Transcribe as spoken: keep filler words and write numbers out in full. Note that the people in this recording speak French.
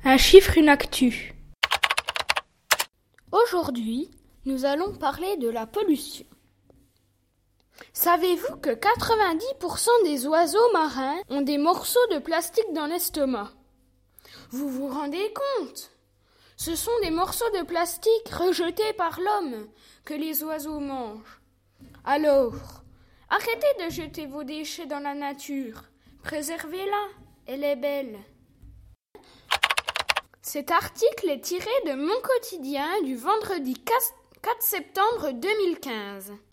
Un chiffre, une actu. Aujourd'hui, nous allons parler de la pollution. Savez-vous que quatre-vingt-dix pour cent des oiseaux marins ont des morceaux de plastique dans l'estomac? Vous vous rendez compte? Ce sont des morceaux de plastique rejetés par l'homme que les oiseaux mangent. Alors, arrêtez de jeter vos déchets dans la nature. Préservez-la, elle est belle. Cet article est tiré de Mon Quotidien du vendredi quatre septembre deux mille quinze.